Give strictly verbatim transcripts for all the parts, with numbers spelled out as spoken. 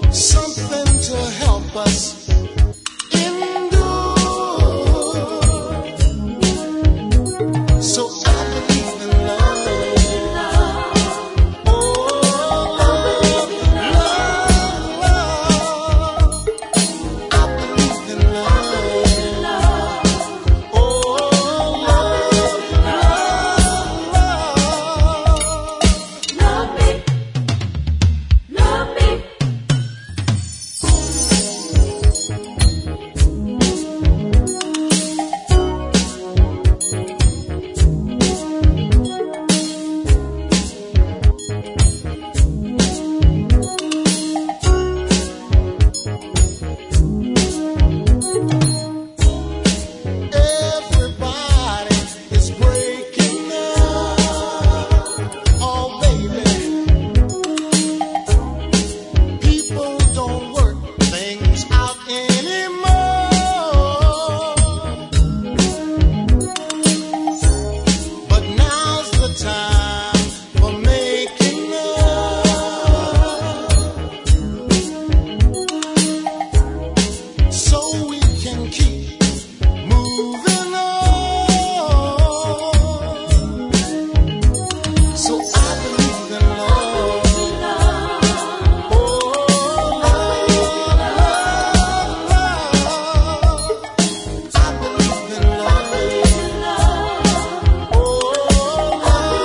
something to help us endure. So I believe in love. Oh, love, love, love. I believe in love. Oh, love, love, love. Love me, love me. Everybody is breaking up. Oh, baby. People don't work things out anymore. But now's the time for making up, so we can keep moving on. So I believe in love. Oh, love, love, love. I believe in love. Oh, love,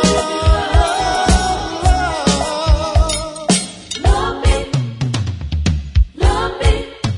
love, love. Love me, love me.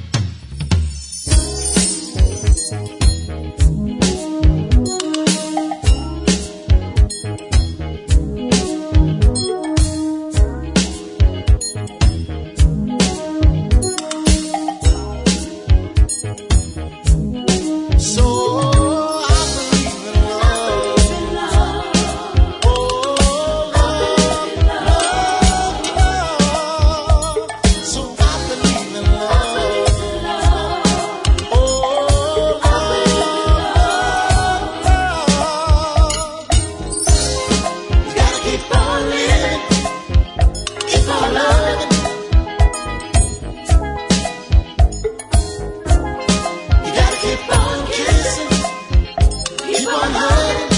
So I believe in love. Oh, love, love, love. So I believe in love. Oh, love, love. You gotta keep on living, keep on loving. You gotta keep on kissing, keep on hugging.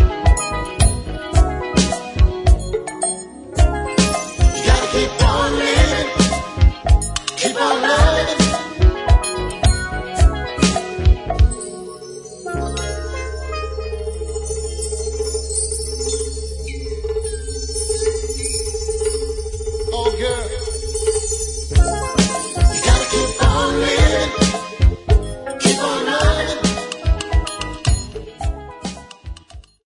You gotta keep on living, keep on loving. Oh, girl.